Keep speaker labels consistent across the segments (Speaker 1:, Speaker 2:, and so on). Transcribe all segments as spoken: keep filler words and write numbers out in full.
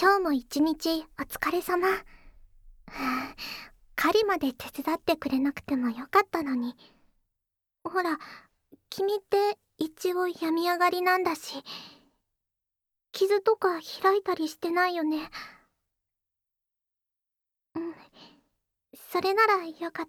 Speaker 1: 今日も一日お疲れ様。狩りまで手伝ってくれなくてもよかったのに。ほら、君って一応病み上がりなんだし、傷とか開いたりしてないよね。うん、それならよかった。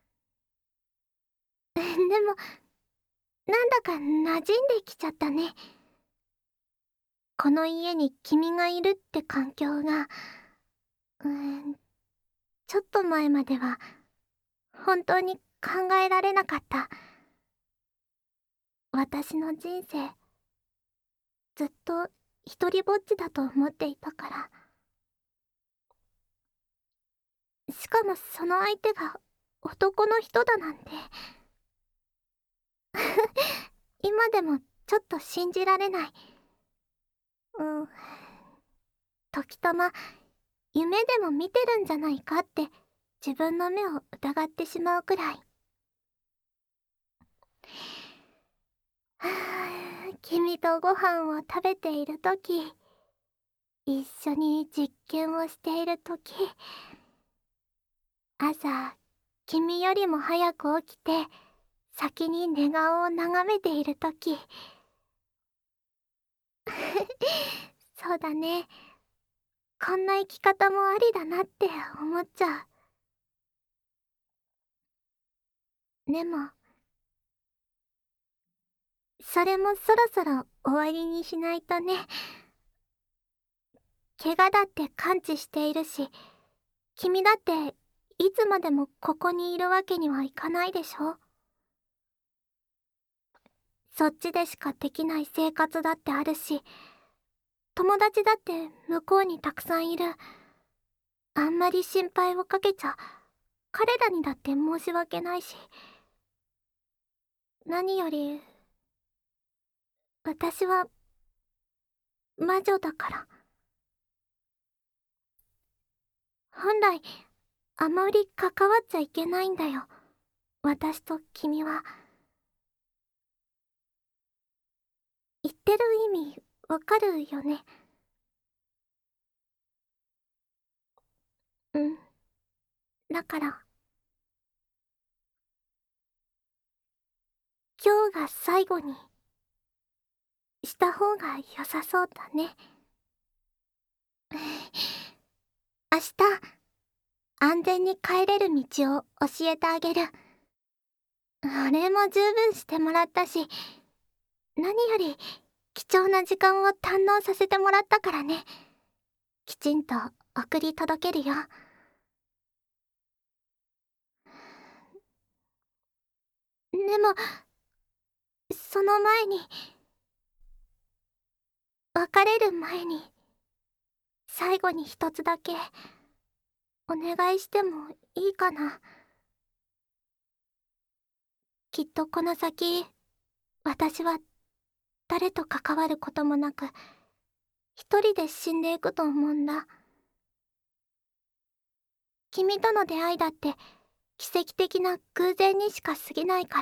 Speaker 1: でも、なんだか馴染んできちゃったね。この家に君がいるって環境が、うーん、ちょっと前までは本当に考えられなかった。私の人生、ずっと一人ぼっちだと思っていたから。しかもその相手が男の人だなんて今でもちょっと信じられない。うん。時たま夢でも見てるんじゃないかって自分の目を疑ってしまうくらい。はあ、君とご飯を食べているとき、一緒に実験をしているとき、朝君よりも早く起きて先に寝顔を眺めているときそうだね、こんな生き方もありだなって思っちゃう。でもそれもそろそろ終わりにしないとね。怪我だって完治しているし、君だっていつまでもここにいるわけにはいかないでしょ。そっちでしかできない生活だってあるし、友達だって向こうにたくさんいる。あんまり心配をかけちゃ彼らにだって申し訳ないし、何より私は魔女だから。本来あまり関わっちゃいけないんだよ、私と君は。言ってる意味わかるよね。うん。だから今日が最後にした方が良さそうだね。明日安全に帰れる道を教えてあげる。お礼も十分してもらったし、何より貴重な時間を堪能させてもらったからね。きちんと送り届けるよ。でもその前に、別れる前に最後に一つだけお願いしてもいいかな。きっとこの先私は誰と関わることもなく一人で死んでいくと思うんだ。君との出会いだって奇跡的な偶然にしか過ぎないから。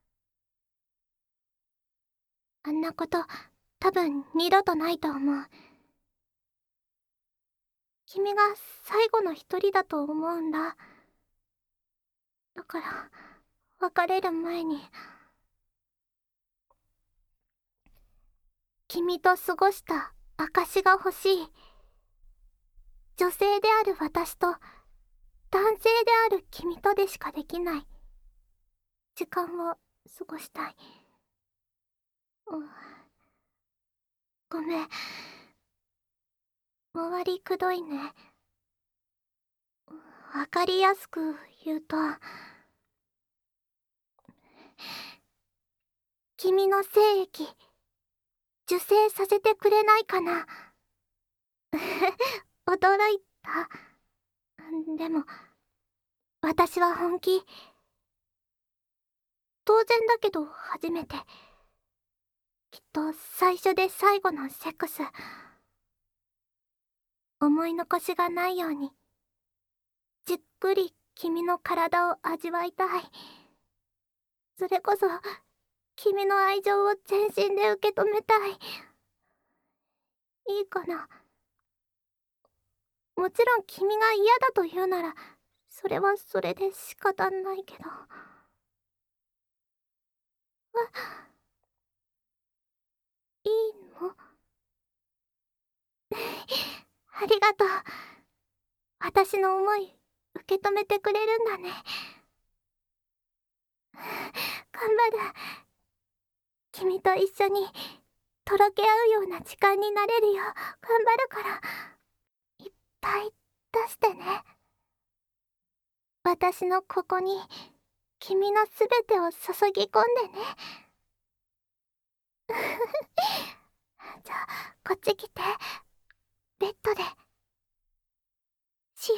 Speaker 1: あんなこと多分二度とないと思う。君が最後の一人だと思うんだ。だから別れる前に君と過ごした証が欲しい。女性である私と男性である君とでしかできない時間を過ごしたい。うん、ごめん、終わりくどいね。わかりやすく言うと、君の精液受精させてくれないかな。驚いた。でも私は本気。当然だけど初めて、きっと最初で最後のセックス。思い残しがないようにじっくり君の体を味わいたい。それこそ君の愛情を全身で受け止めたい。いいかな。 もちろん君が嫌だと言うなら、それはそれで仕方ないけど。あ、いいの？ありがとう。私の思い、受け止めてくれるんだね。頑張る。君と一緒に、とろけ合うような時間になれるよう、頑張るから、いっぱい出してね。私のここに、君のすべてを注ぎ込んでね。じゃあ、こっち来て。ベッドで。しよ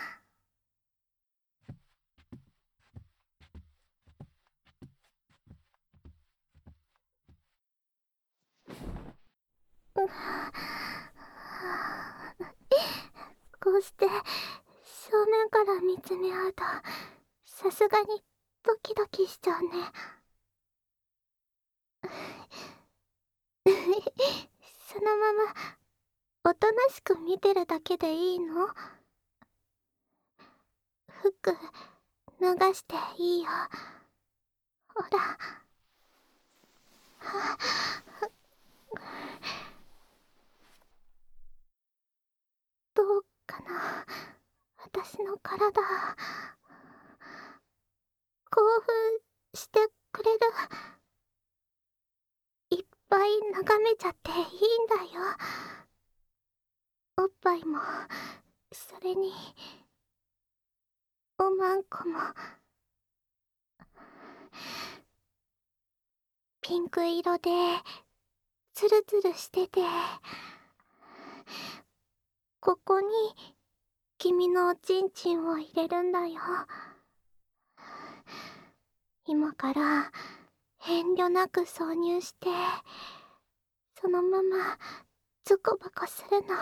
Speaker 1: う。うこうして、正面から見つめ合うと、さすがにドキドキしちゃうね。そのまま、おとなしく見てるだけでいいの？服、脱がしていいよ。ほら。どうかな、私の体。興奮してくれる？いっぱい眺めちゃっていいんだよ。おっぱいも、それに、おまんこも。ピンク色で、ツルツルしてて、ここに、君のおちんちんを入れるんだよ。今から、遠慮なく挿入して、そのまま、ズコバコするの。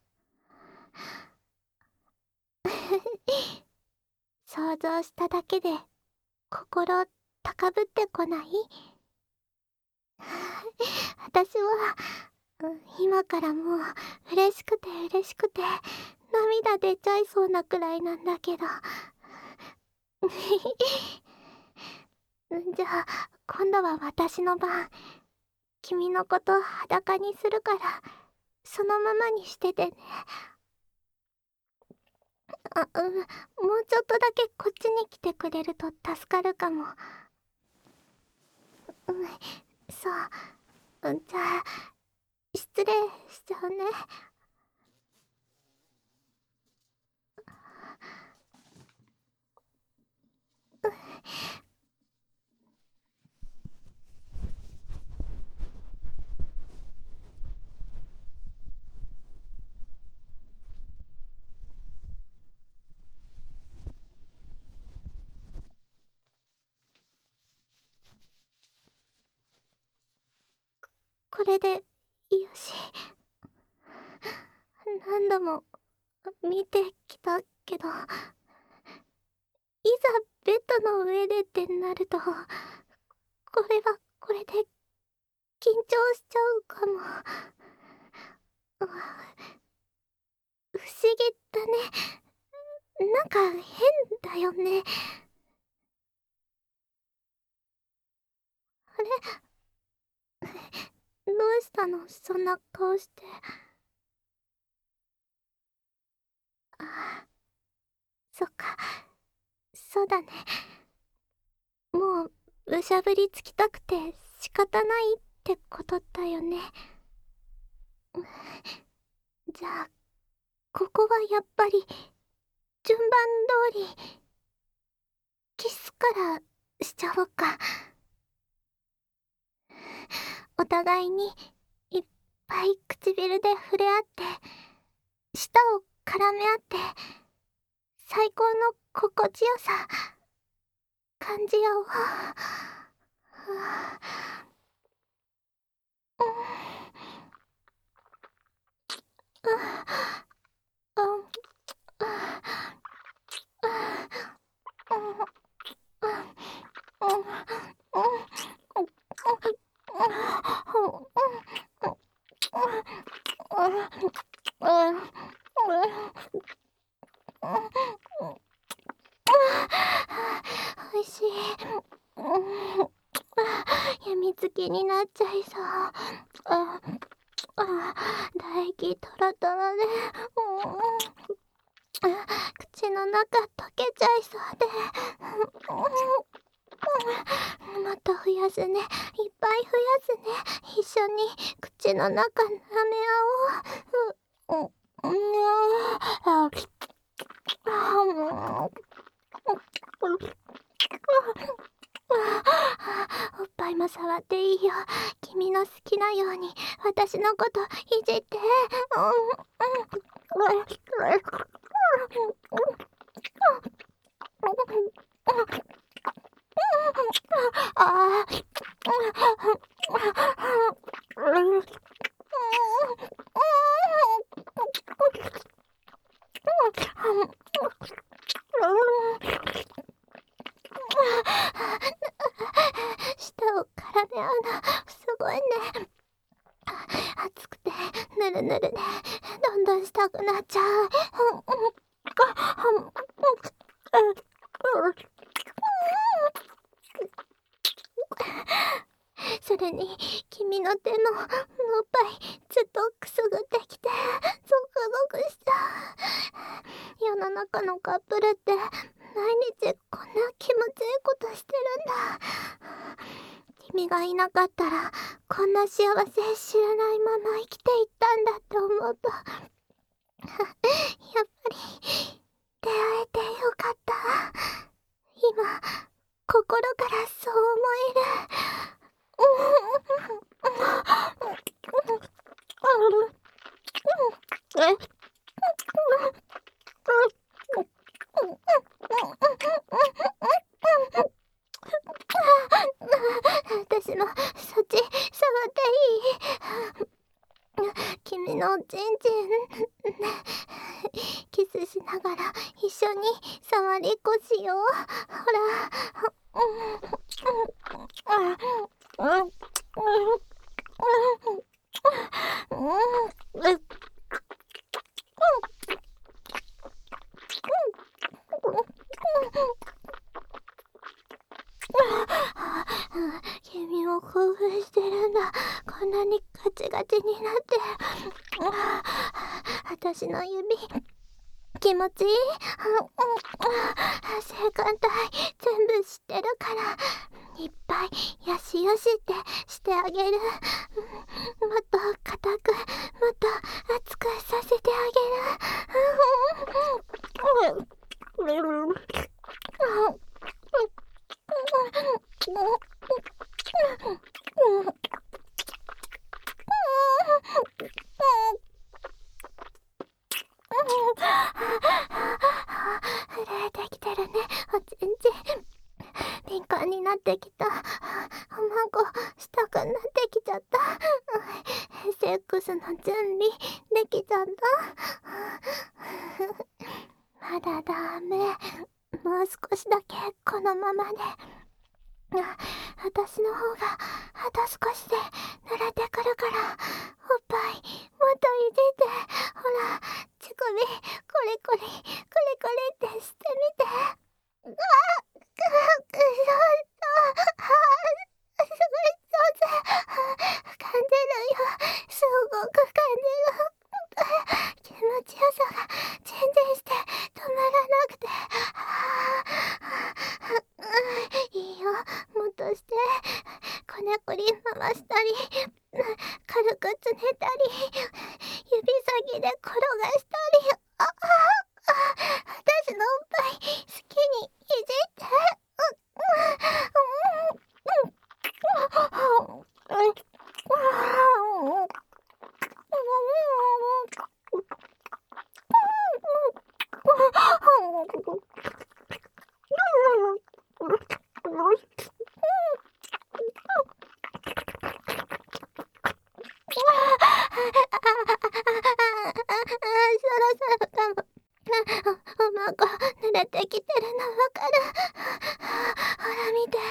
Speaker 1: 想像しただけで、心、高ぶってこない？私は、うん、今からもう嬉しくて嬉しくて涙出ちゃいそうなくらいなんだけど。じゃあ今度は私の番。君のこと裸にするからそのままにしててね。あ、うん、もうちょっとだけこっちに来てくれると助かるかも。うん、そう、うん、じゃあ失礼しちゃうね。これでよし。何度も見てきたけど、いざベッドの上でってなると、これはこれで緊張しちゃうかも。うわ、不思議だね。なんか変だよね。あれ、どうしたの、そんな顔して。ああ、そっか、そうだね。もうむしゃぶりつきたくて仕方ないってことだよね。じゃあここはやっぱり順番通りキスからしちゃおうか。お互いにいっぱい唇で触れ合って舌を絡め合って最高の心地よさ感じよう。 おいしい。やみつきになっちゃいそう。ああ、唾液トロトロで、うん、口の中溶けちゃいそうで、うん、もっと増やすね、いっぱい増やすね、一緒に口の中舐め合おう。うん、うん、あ、おっぱいも触っていいよ。君の好きなように私のこといじって。ああ。舌を絡め合うのすごいね。熱くてぬるぬるでどんどんしたくなっちゃう。それに君の手のおっぱいずっとくすぐってきてゾクゾクしちゃう。世の中のカップルって毎日こんな気持ちいいことしてるんだ。君がいなかったらこんな幸せ知らないまま生きていったんだって思うとやっぱり出会えてよかった。今心からそう思える。私もそっち触っていい？君のチンチンキスしながら一緒に触りっこしよう。ほら。君も興奮してるんだ。こんなにガチガチになって。私の指気持ちいい？性感帯全部知ってるからいっぱいよしよしってしてあげる。もっと固くもっと熱くさせてあげる。震えてきてるね、おちんちん。敏感になってきた。おまんこしたくなってきちゃった。セックスの準備できちゃった。まだダメ。もう少しだけこのままで。私の方があと少しで濡れてくるから、おっぱいもっといじって。ほら、乳首コリコリコリコリってしてみて。うわっ、くそすごい上手。感じるよ。すごく感じる。気持ちよさが全然して止まらなくて。いいよ、もっとして。こねくり回したり軽くつねたり指先で転がしたり。ああ、私のおっぱい好きにいじって。おまんこ濡れてきてるのわかる？ほら見て、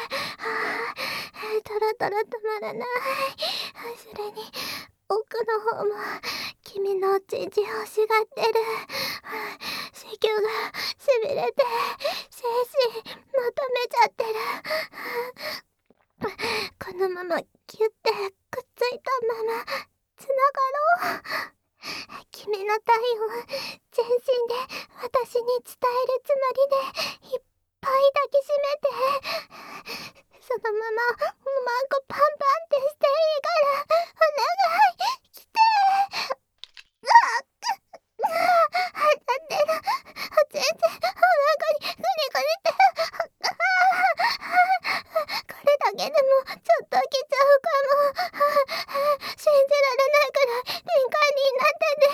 Speaker 1: トロトロ止まらない。それに奥の方も気君のおちんちん欲しがってる。子宮がしびれて精子求めちゃってる。このままギュッてくっついたままつながろう。君の体温全身で私に伝えるつもりでいっぱい抱きしめて、そのままおまんこパンパンってしていいからお願い来て。うわっ当たってる。おちんちんおまんこにグニグニってこれだけでもちょっと来ちゃうかも。信じられないくらい敏感になってて、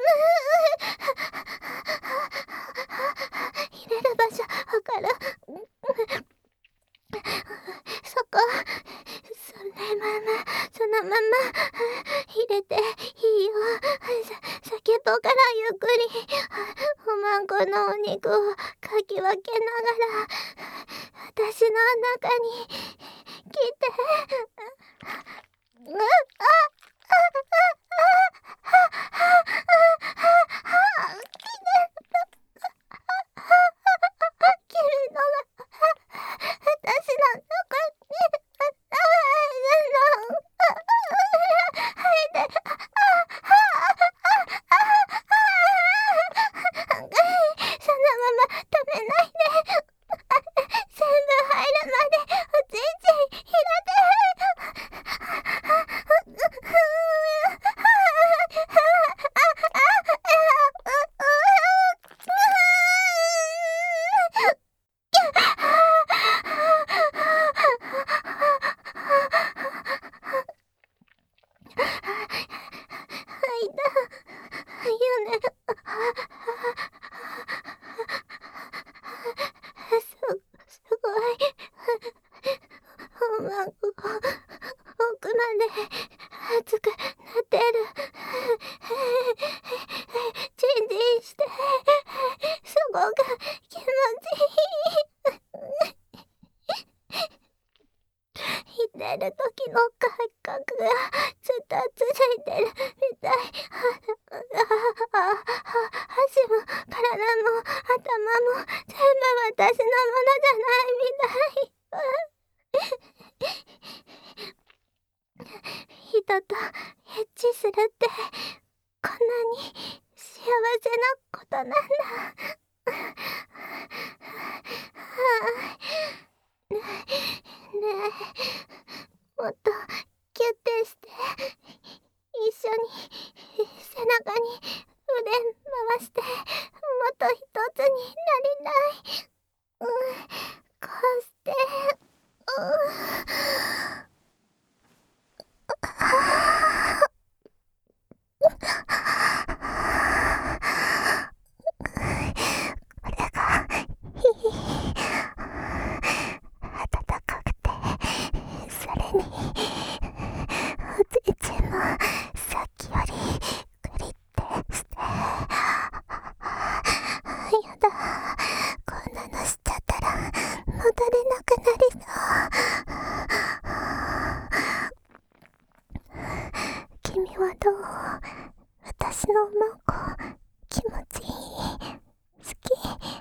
Speaker 1: 入れる場所わからん。そこ、それままそのまま入れていいよ。さ先っぽからゆっくりおまんこのお肉をかき分けながら私の中に来て。うっあっあっ君のが私の中に入るの。入ってそのまま止めないで。全部入るまでおちんちん開け。寝る時の感覚がずっと続いてるみたい。足も体も頭も全部私のものじゃないみたい。人とエッチするってこんなに幸せなことなんだ。ねえ、もっとキュッてして一緒に背中に腕回してもっと一つになりたい。うん、こうしてうんこれがいい。暖かくて、それにおちんちんもさっきよりグリってして、やだ、こんなのしちゃったら戻れなくなりそう。君はどう？私のおまんこ気持ちいい？好き？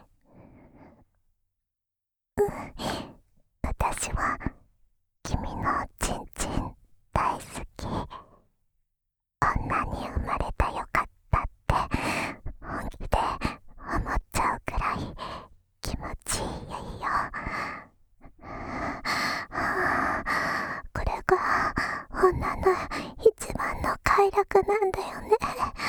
Speaker 1: うん、私は君のおちんちん大好き。こんなに生まれたよかったって本気で思っちゃうくらい気持ちいいよ。これが女の一番の快楽なんだよね。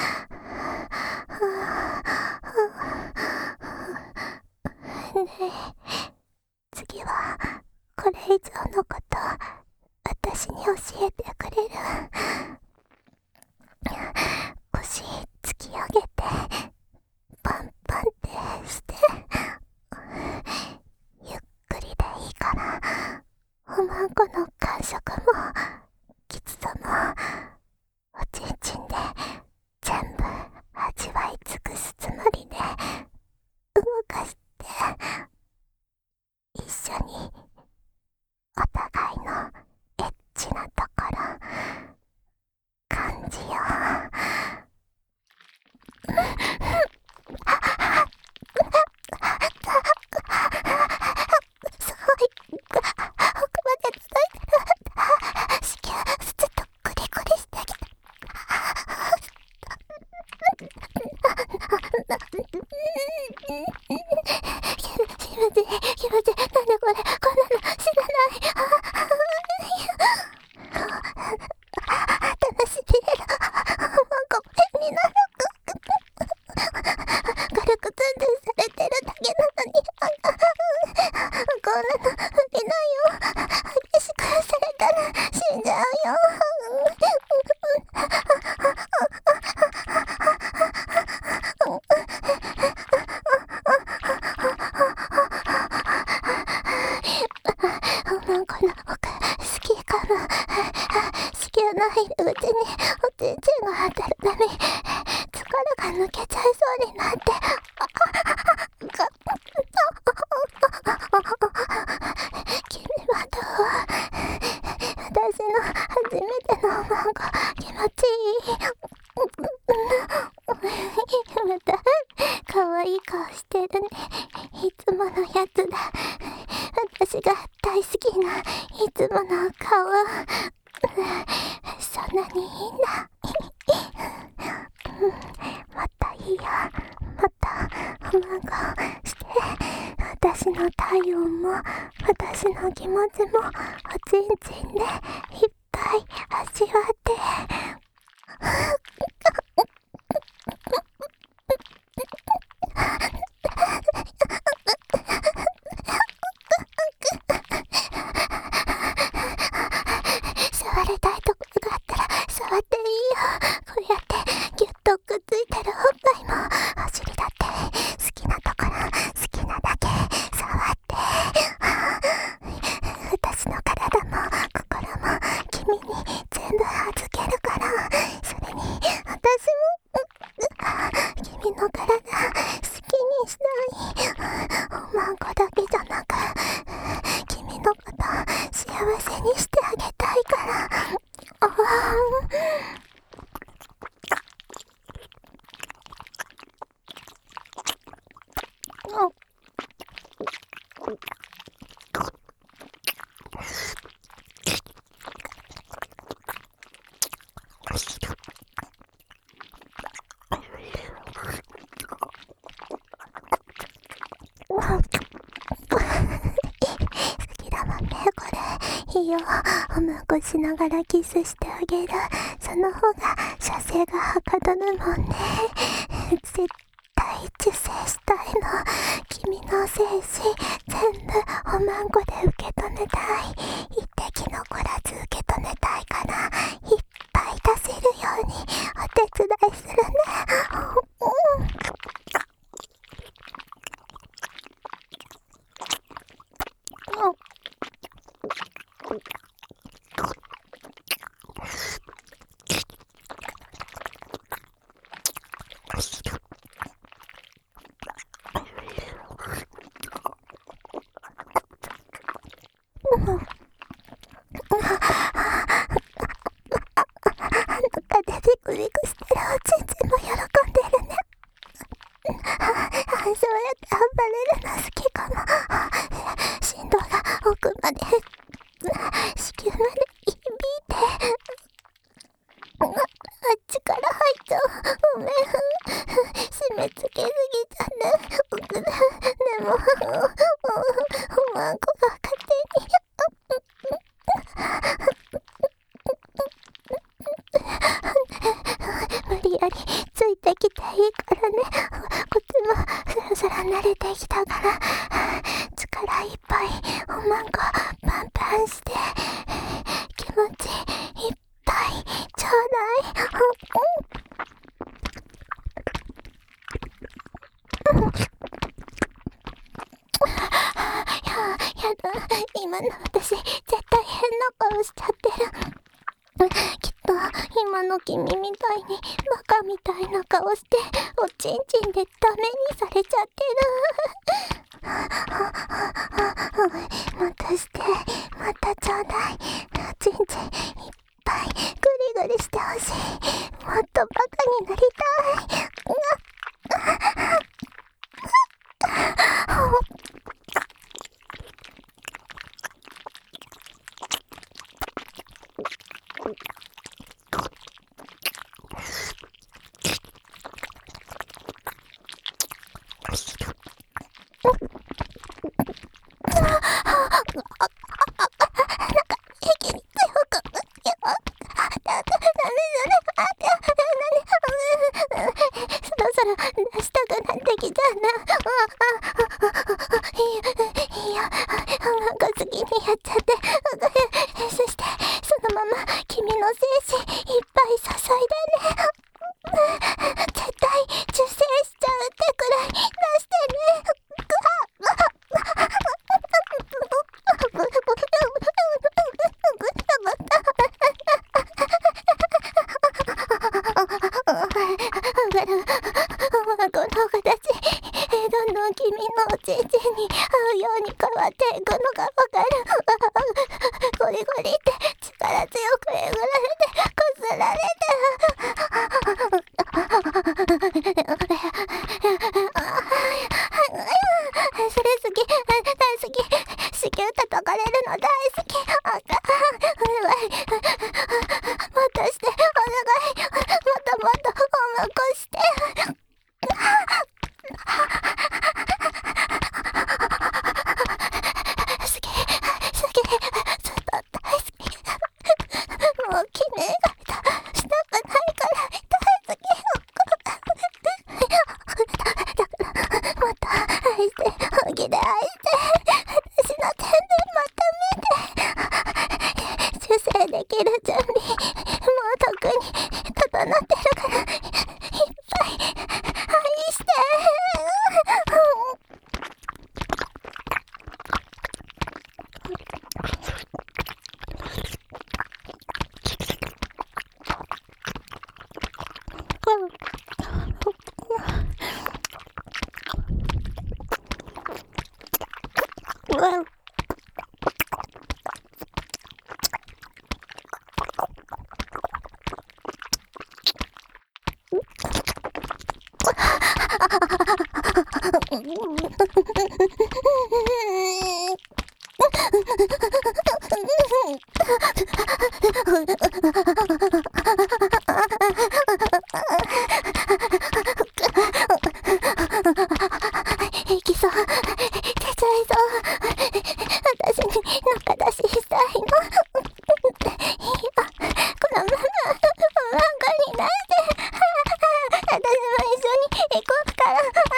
Speaker 1: ねえ、次はこれ以上のこと私に教えてくれる？腰突き上げてパンパンってしてゆっくりでいいからおまんこの感触もきつさもおちんちんで全部味わい尽くすつもりで動かして一緒にお互み、力が抜けちゃいそうになって。君はどう？私の初めてのおまんこ、気持ちいい？また、かわいい顔してるね。いつものやつだ。私が大好きないつもの顔。そんなにいいんだ。もっといいよ。もっとおまんこして。私の体温も私の気持ちもおちんちんでいっぱい味わって。触れたいところがあったら触っていいよ。こうやってギュッとくっついてるおっぱいもお尻だって好きなところ好きなだけ触って。私の体も心も君に全部預けるから。それに私も君の体好きにしたい。おまんこだけじゃなく君のこと幸せにしてあげたいから。ああ。好きだもんねこれ。いいよ。おまんこしながらキスしてあげる。その方が射精がはかどるもんね。絶対受精したいの。君の精子全部おまんこで受け止めたい。一滴残らず受け止めたいから、いっぱい出せるようにお手伝いするね。うん中でビクビクしてるおちんちんも喜んでるね。そうやって暴れるの好きかも。振動が奥まで子宮まで響いて、あっちから入っちゃう。ごめん、締め付けすぎちゃね。奥だ。でもおまんこが勝手に無理やりついてきていいからね。こっちもそろそろ慣れてきたから、力いっぱいおまんこパンパンして気持ちいっぱいちょうだい。やだ、今の私絶対変な顔しちゃってる。きっと今の君みたいにバカみたいな顔しておちんちんでダメにされちゃってる。またして、またちょうだい。おちんちんいっぱいグリグリしてほしい。もっとバカになりたい。 残して。好き、好き、ずっと大好き。もう記念がしたくないから大好き。だからもっと愛して、本気で愛して、私の天然まとめて。受精できる準備、もうとっくに整ってるから、いっぱい愛して。いきそう、出ちゃいそう。私に中出ししたいの。いいよ、このままマンゴになって、私も一緒に行こうから。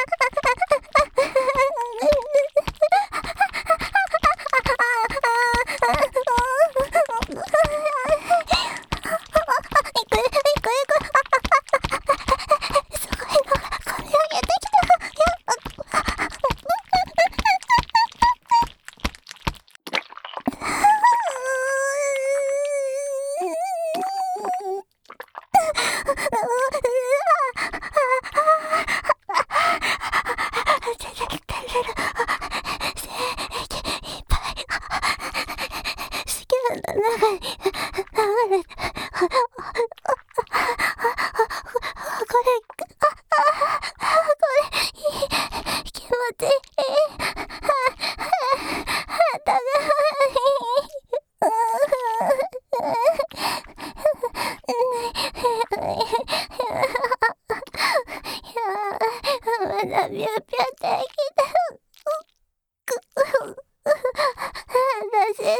Speaker 1: まだピューピューってきた。私すぎよ。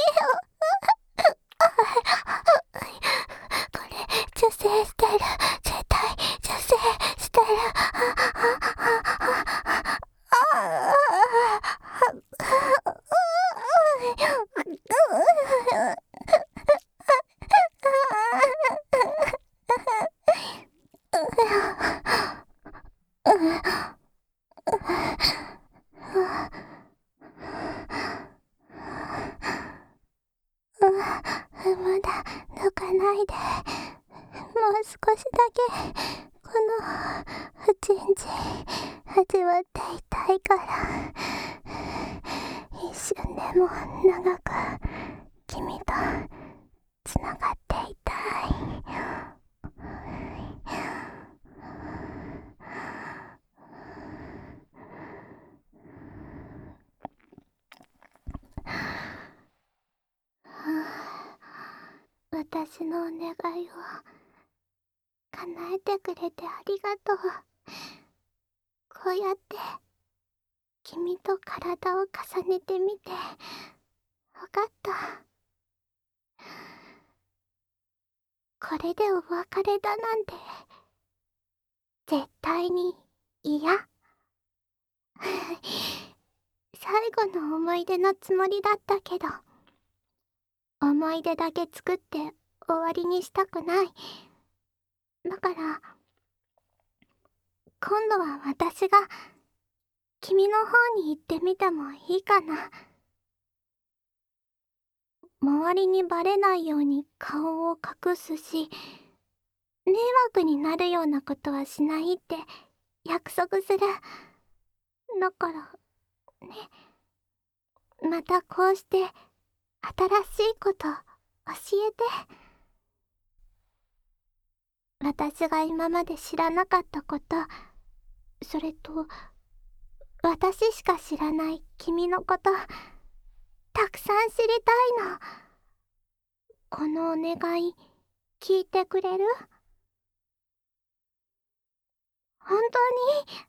Speaker 1: これ受精してる、絶対受精してる。まだ抜かないで。もう少しだけこのおちんちん味わっていたいから、一瞬でも長く君とつながっていたい。私のお願いを叶えてくれてありがとう。こうやって君と体を重ねてみてわかった。これでお別れだなんて絶対に嫌。最後の思い出のつもりだったけど、思い出だけ作って終わりにしたくない。だから今度は私が君の方に行ってみてもいいかな。周りにバレないように顔を隠すし、迷惑になるようなことはしないって約束する。だからね、またこうして新しいこと教えて。私が今まで知らなかったこと、それと私しか知らない君のこと、たくさん知りたいの。このお願い聞いてくれる？ 本当に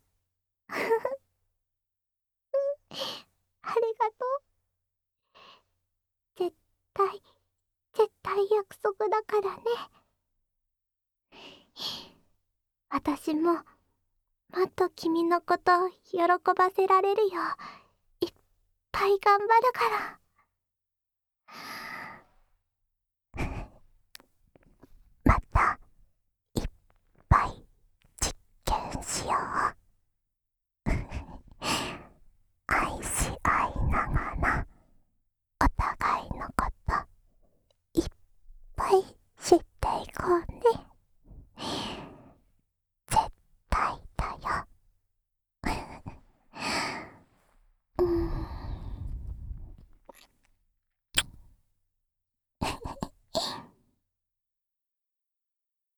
Speaker 1: ありがとう。絶対絶対約束だからね。私ももっと君のことを喜ばせられるよういっぱい頑張るから。またいっぱい実験しよう。